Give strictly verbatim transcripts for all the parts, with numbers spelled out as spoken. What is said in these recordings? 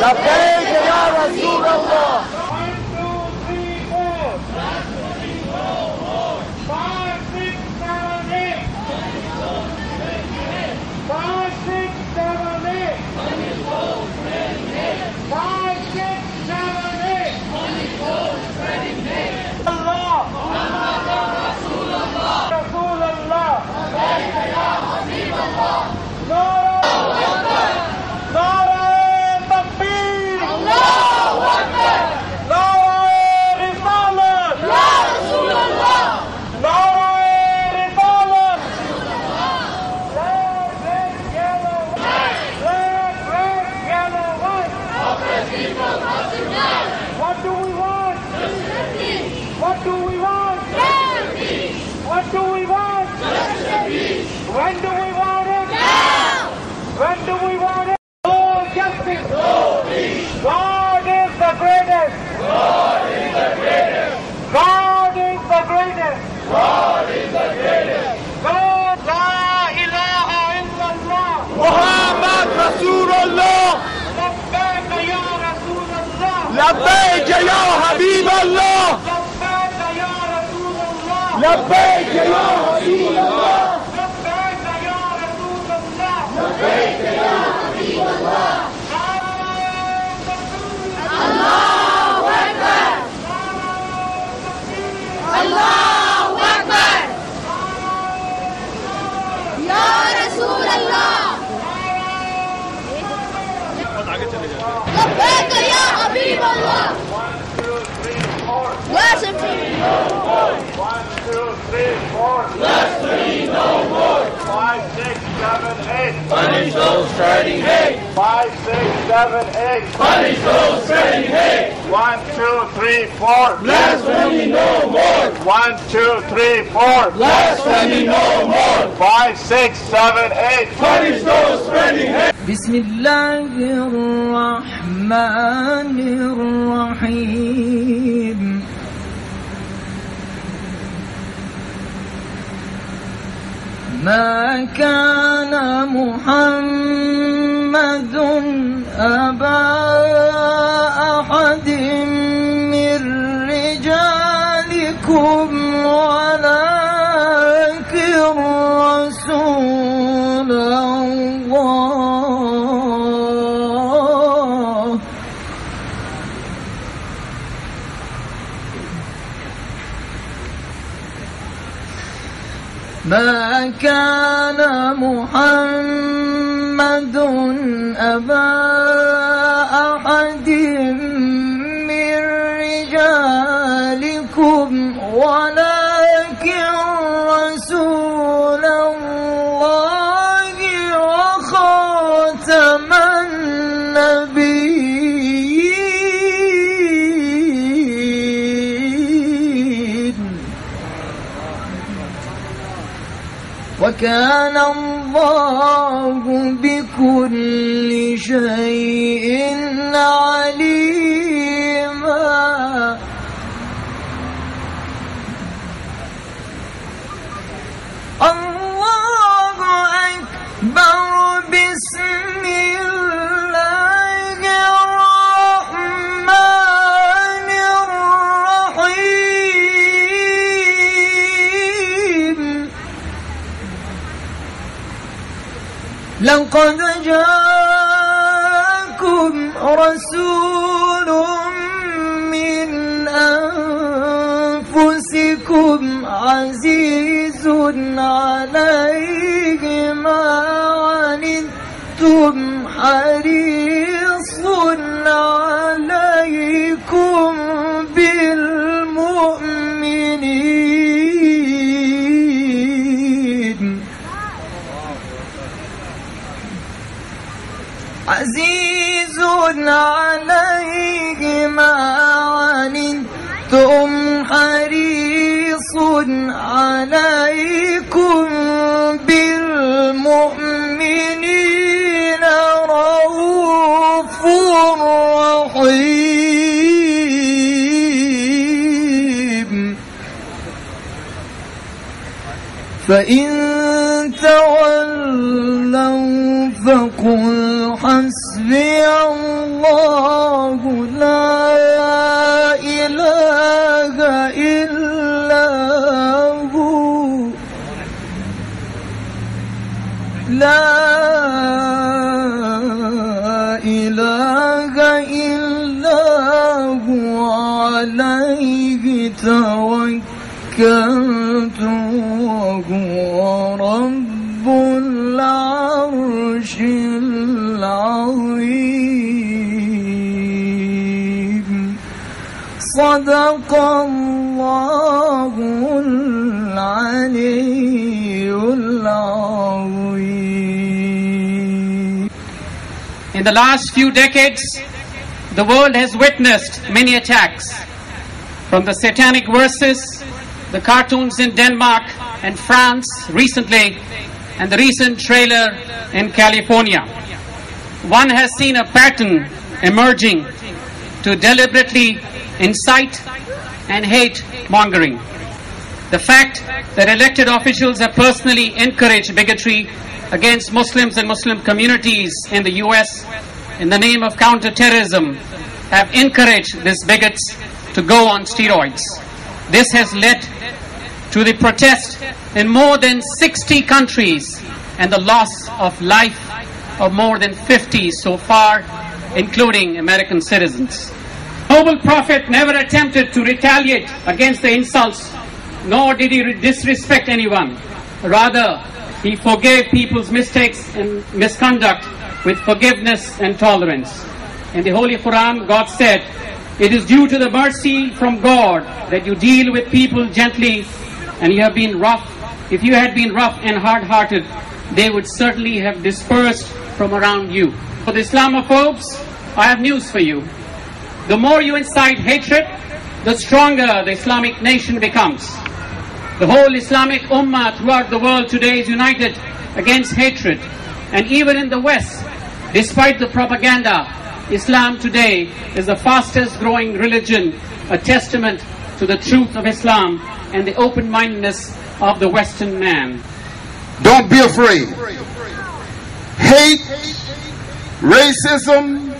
لبيك يا رسول الله. What do we want? Justice. When do we want it? Now. When do we want it? No justice. No peace. God is the greatest. God is the greatest. God is the greatest. God is the greatest. God, la ilaha illallah. Muhammad Rasulullah. Labbaik ya Rasulullah. Labbaik ya Habib Allah. لبيك يا رسول الله. لبيك يا رسول الله. لبيك يا رسول الله. لبيك يا حبيب الله. الله أكبر. الله أكبر. يا رسول الله. لبيك يا حبيب الله. One, two, three, four. Blasphemy no more. Five, six, seven, eight. Punish those spreading hate. Five, six, seven, eight. Punish those spreading hate. One, two, three, four. Blasphemy no more. One, two, three, four. Blasphemy no more. Five, six, seven, eight. Punish those spreading hate. بسم الله الرحمن الرحيم. ما كان محمد أبا أحد من رجالكم ولكن رسول الله. ما كان محمد أبا أحد من رجالكم ولكن رسول الله وخاتم النبيين. وكان الله بكل شيء عليما. الله أكبر. بسم الله الرحمن الرحيم. لقد جاءكم رسول من أنفسكم عزيز عليه ما عنتم حريص عليكم بالمؤمنين. عزيز عليه ما عنتم حريص عليكم بالمؤمنين رؤوف رحيم. فإن تولوا فقل حسبي حسبي الله لا إله إلا هو لا إله إلا هو عليه توكلت وهو رب العرش العظيم صدق الله العلي العظيم. In the last few decades, the world has witnessed many attacks, from the satanic verses, the cartoons in Denmark and France recently, and the recent trailer in California. One has seen a pattern emerging to deliberately incite and hate mongering. The fact that elected officials have personally encouraged bigotry against Muslims and Muslim communities in the U S in the name of counterterrorism have encouraged these bigots to go on steroids. This has led to the protest in more than sixty countries and the loss of life of more than fifty so far, including American citizens. Noble Prophet never attempted to retaliate against the insults, nor did he disrespect anyone. Rather, he forgave people's mistakes and misconduct with forgiveness and tolerance. In the Holy Quran, God said, "It is due to the mercy from God that you deal with people gently, and you have been rough. If you had been rough and hard-hearted, they would certainly have dispersed from around you." For the Islamophobes, I have news for you. The more you incite hatred, the stronger the Islamic nation becomes. The whole Islamic Ummah throughout the world today is united against hatred. And even in the West, despite the propaganda, Islam today is the fastest growing religion, a testament to the truth of Islam and the open-mindedness of the Western man. Don't be afraid. Hate, racism,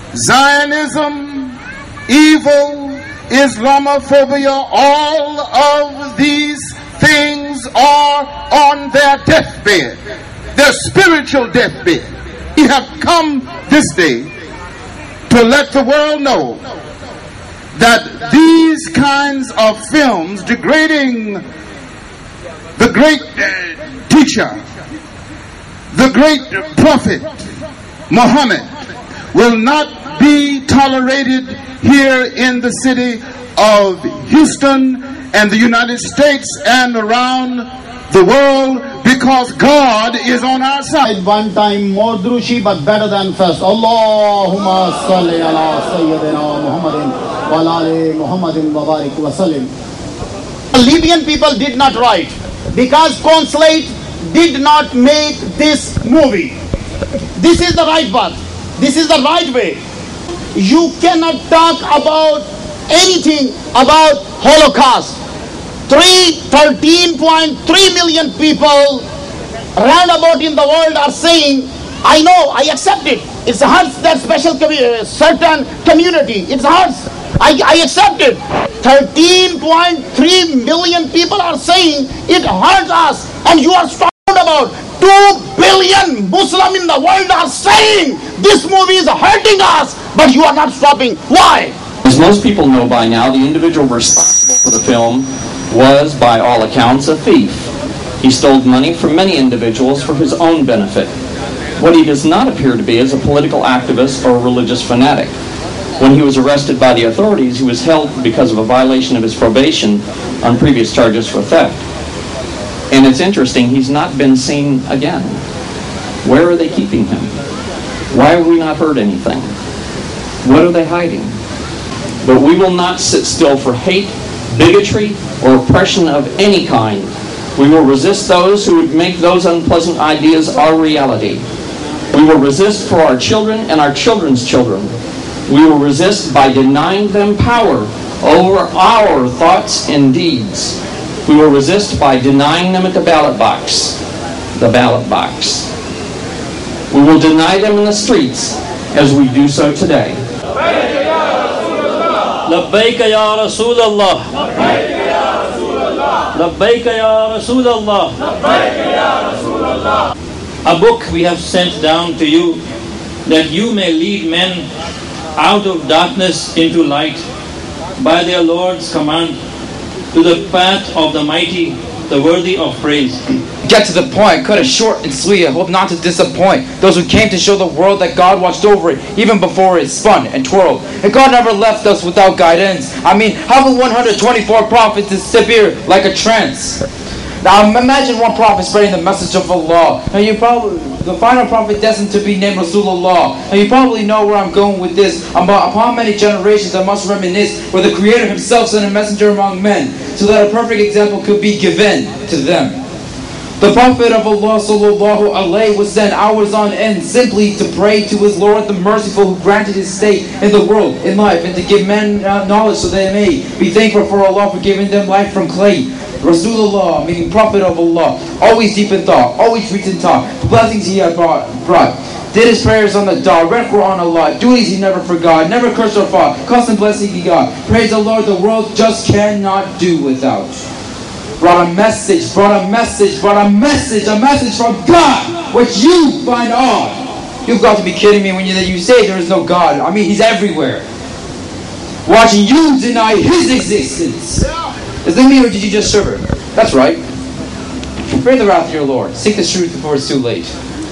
Zionism, evil, Islamophobia, all of these things are on their deathbed, their spiritual deathbed. We have come this day to let the world know that these kinds of films degrading the great teacher, the great prophet Muhammad, will not be tolerated here in the city of Houston and the United States and around the world, because God is on our side. One time more drushi, but better than first. Allahumma salli ala Sayyidina Muhammadin wa ala ali Muhammadin wa barik wa sallim. The Libyan people did not write because consulate did not make this movie. This is the right path. This is the right way. You cannot talk about anything about Holocaust. thirteen point three million people roundabout in the world are saying, I know, I accept it. It hurts that special commu- certain community. It hurts. I, I accept it. thirteen point three million people are saying it hurts us. And you are talking about two billion Muslims in the world are saying this movie is hurting us, but you are not stopping. Why? As most people know by now, the individual responsible for the film was, by all accounts, a thief. He stole money from many individuals for his own benefit. What he does not appear to be is a political activist or a religious fanatic. When he was arrested by the authorities, he was held because of a violation of his probation on previous charges for theft. And it's interesting, he's not been seen again. Where are they keeping him? Why have we not heard anything? What are they hiding? But we will not sit still for hate, bigotry, or oppression of any kind. We will resist those who would make those unpleasant ideas our reality. We will resist for our children and our children's children. We will resist by denying them power over our thoughts and deeds. We will resist by denying them at the ballot box. The ballot box. We will deny them in the streets as we do so today. لبيك يا رسول الله لبيك يا رسول الله. A book we have sent down to you that you may lead men out of darkness into light by their Lord's command to the path of the mighty, the worthy of praise. Get to the point, cut it short and sweet. I hope not to disappoint those who came to show the world that God watched over it even before it spun and twirled. And God never left us without guidance. I mean, how will one hundred twenty-four prophets disappear like a trance? Now imagine one prophet spreading the message of Allah. Now you probably, the final prophet destined to be named Rasulullah. Now you probably know where I'm going with this. Upon many generations I must reminisce where the Creator Himself sent a messenger among men, so that a perfect example could be given to them. The Prophet of Allah sallallahu alaihi was sent hours on end simply to pray to his Lord the Merciful, who granted his state in the world, in life, and to give men uh, knowledge so they may be thankful for Allah for giving them life from clay. Rasulullah, meaning Prophet of Allah, always deep in thought, always reached in talk, the blessings he had brought, brought. Did his prayers on the dot, read Quran a lot, duties he never forgot, never cursed or fought, constant blessing he got. Praise the Lord, the world just cannot do without. Brought a message, brought a message, brought a message, a message from God, which you find odd. You've got to be kidding me when you, you say there is no God. I mean, He's everywhere. Watching you deny His existence. Is it me or did you just serve her? That's right. Fear the wrath of your Lord. Seek the truth before it's too late.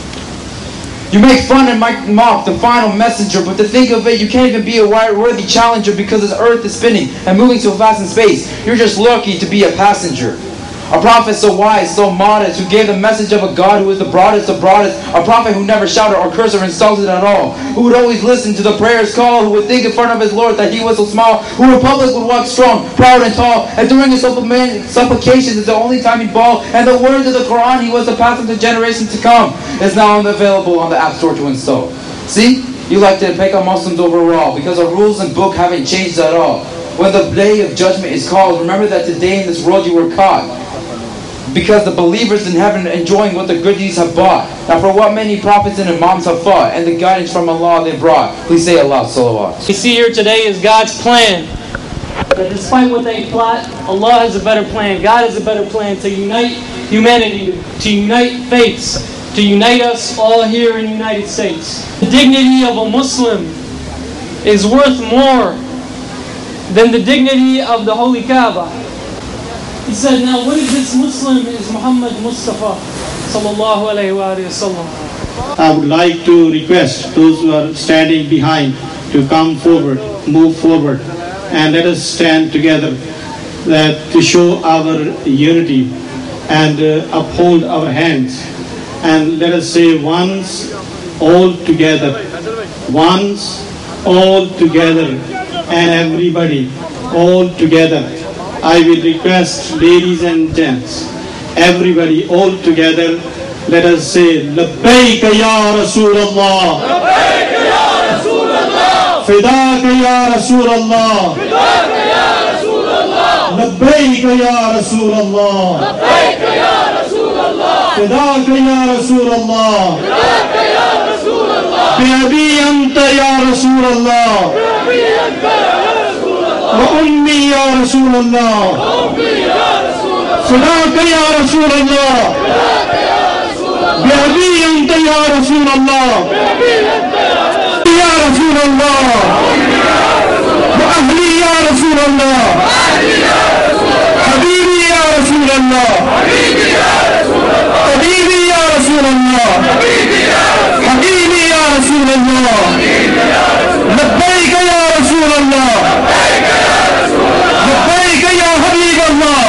You make fun and mock the final messenger, but to think of it, you can't even be a worthy challenger because this earth is spinning and moving so fast in space. You're just lucky to be a passenger. A prophet so wise, so modest, who gave the message of a God who is the broadest of broadest. A prophet who never shouted or cursed or insulted at all. Who would always listen to the prayers call. Who would think in front of his Lord that he was so small. Who in public would walk strong, proud and tall. And during his supplications is the only time he'd bawl. And the words of the Quran he was to pass on to generations to come is now available on the App Store to install. See? You like to pick on Muslims overall because the rules and book haven't changed at all. When the day of judgment is called, remember that today in this world you were caught. Because the believers in heaven are enjoying what the good deeds have bought. Now for what many prophets and imams have fought, and the guidance from Allah they brought. Please say Allah, salawat. What we see here today is God's plan. But despite what they plot, Allah has a better plan. God has a better plan to unite humanity, to unite faiths, to unite us all here in the United States. The dignity of a Muslim is worth more than the dignity of the Holy Kaaba. He said, now what if this Muslim is Muhammad Mustafa sallallahu alayhi wa sallam? I would like to request those who are standing behind to come forward, move forward, and let us stand together that to show our unity and uh, uphold our hands. And let us say once, all together. Once, all together. And everybody, all together. I will request ladies and gents, everybody all together, let us say, لبيك يا رسول الله لبيك يا رسول الله فداك يا رسول الله فداك يا رسول الله لبيك يا رسول الله لبيك يا رسول الله فداك يا رسول الله فداك يا رسول الله بأبي أنت يا رسول الله بأبي أنت يا رسول الله وأمي يا رسول الله وأمي يا رسول الله فداك يا رسول الله فداك يا رسول الله بأبي أنت يا رسول الله بأبي أنت يا رسول الله وأهلي يا رسول الله حبيبي يا رسول الله حبيبي يا رسول الله حبيبي يا رسول الله لبيك يا رسول الله لبيك يا حبيب الله.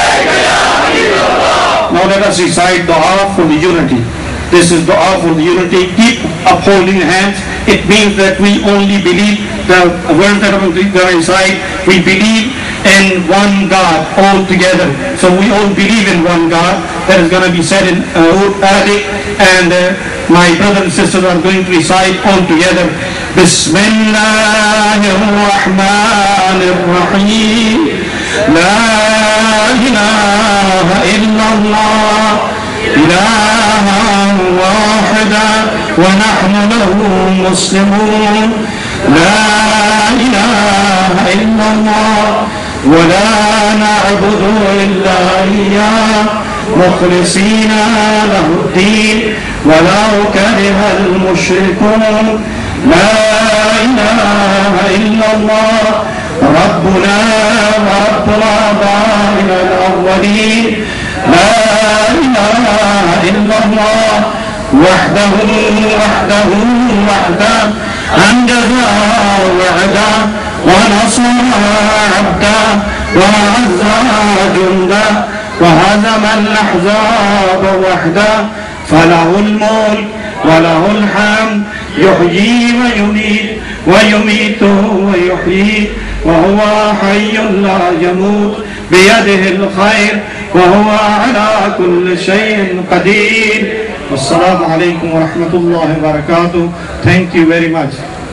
Now let us recite dua for the unity. This is dua for the unity. Keep upholding hands. It means that we only believe the words that are going to recite. We believe in one God all together. So we all believe in one God. That is going to be said in uh, Arabic, and uh, my brothers and sisters are going to recite all together. Bismillahirrahmanirrahim. La ilaha illallah. إلها واحدا ونحن له مسلمون. لا إله إلا الله ولا نعبد إلا إياه مخلصين له الدين ولو كره المشركون. لا إله إلا الله ربنا ورب آبائنا الأولين. لا إله إلا الله وحده وحده وحده أنجز وعدا ونصر عبدا وعز جندا وهزم الأحزاب وحدا. فله الملك وله الحمد يحيي ويميت ويميت ويحيي وهو حي لا يموت بيده الخير وهو على كل شيء قدير. والسلام عليكم ورحمة الله وبركاته. Thank you very much.